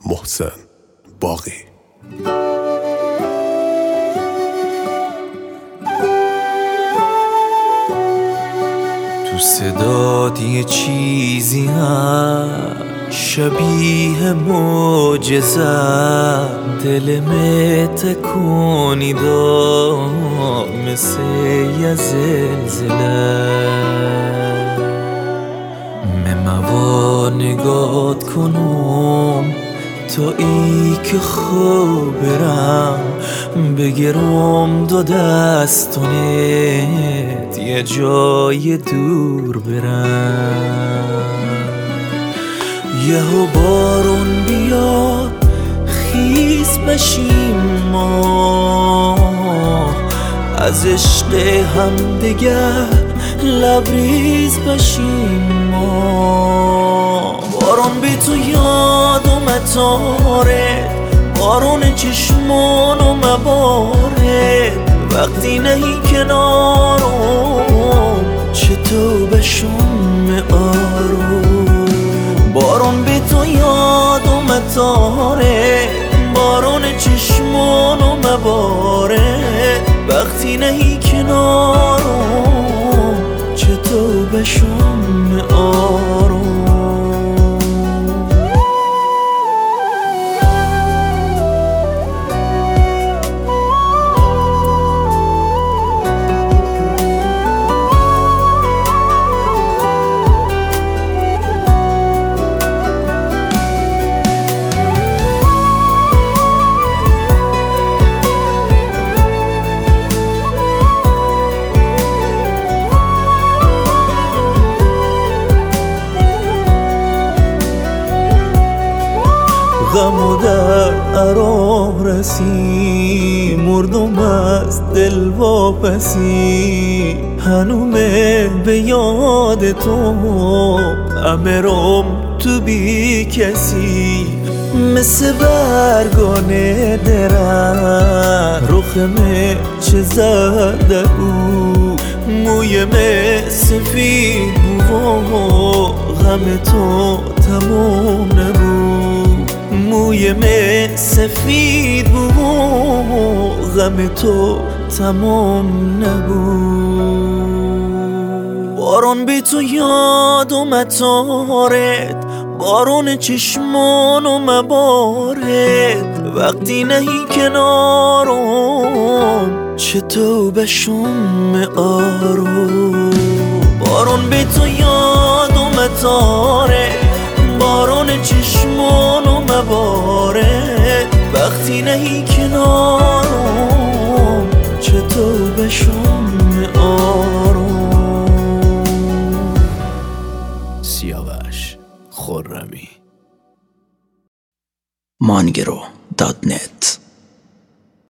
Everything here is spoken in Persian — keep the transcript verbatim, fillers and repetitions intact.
محسن باقی. تو صدات یه چیزی هست شبیه معجزه، دلم تکونی دا مثل یه زلزله. مموا نگات کنم تا ای که خوب برم، بگیرم دو دستانت یه جای دور برم. یهو بارون بیاد خیس بشیم ما، از عشق هم دگر لبریز بشیم ما. بارون بی تو یاد اومد، بارون چشمانو مباره، وقتی نهی کنارم چطور بشم آروم. بارون بی تو یاد اومد، بارون چشمانو مباره، وقتی نهی کنارم چطور بشم آروم. غمو در عرام رسی، مردم از دل واپسی، هنومه به یاد تو امرم تو بی کسی. مثل برگانه درم رخمه چه زرده بود، مویمه سفید بود، غم تو تمام نبود. مویم سفید بود، غم تو تمام نبود. بارون بی تو یاد اومد تارت، بارون چشمانو مبارد، وقتی نهی کنارم چطور بشم آروم. بارون بی تو یاد اومد تارت، بارون چشمانو مباره، وقتی نهی کنارم چطور بشم آروم. سیاوش خرمی مانگرو دات نت